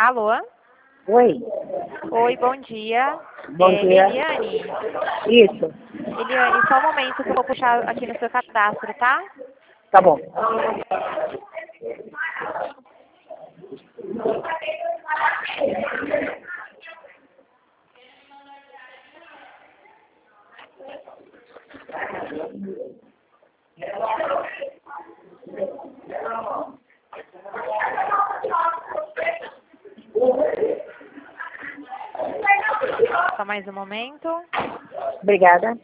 Alô? Oi, Oi, bom dia. bom dia. Eliane? Isso, Eliane, só um momento que eu vou puxar aqui no seu cadastro, tá? tá bom. Só mais um momento. Obrigada.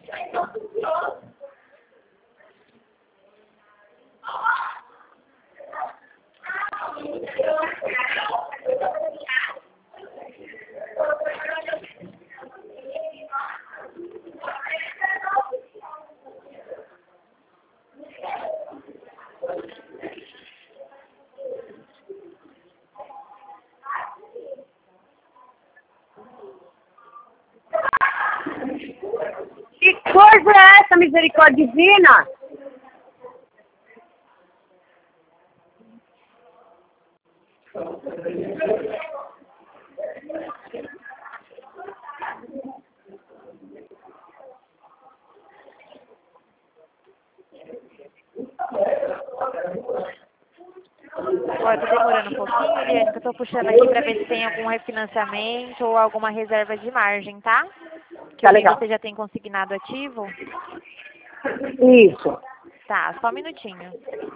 Que coisa é essa, misericórdia divina? Olha, tô demorando um pouquinho, Eliane, que eu tô puxando aqui pra ver se tem algum refinanciamento ou alguma reserva de margem, tá? Que Tá eu vi que legal. você já tem consignado ativo. Isso. Tá, só um minutinho.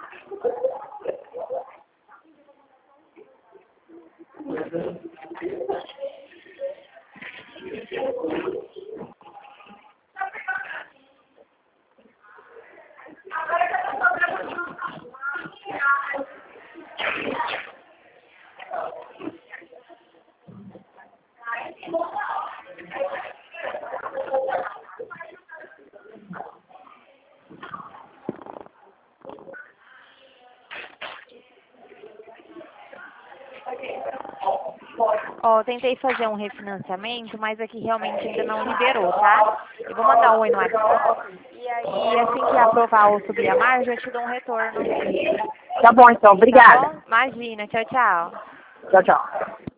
Ó, tentei fazer um refinanciamento, mas aqui realmente ainda não liberou, tá? Eu vou mandar um oi no WhatsApp e aí assim que aprovar ou subir a margem, eu te dou um retorno. Tá bom, então. Tá Obrigada. bom? Imagina. Tchau, tchau. Tchau, tchau.